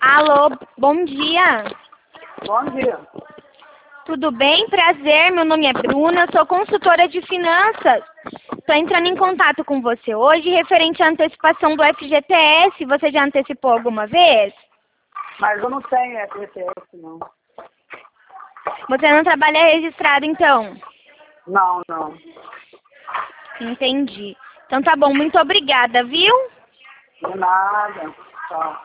Alô, bom dia. Bom dia. Tudo bem? Prazer, meu nome é Bruna, eu sou consultora de finanças. Estou entrando em contato com você hoje referente à antecipação do FGTS. Você já antecipou alguma vez? Mas eu não tenho FGTS, não. Você não trabalha registrado, então? Não. Entendi. Então tá bom, muito obrigada, viu? De nada. Tchau.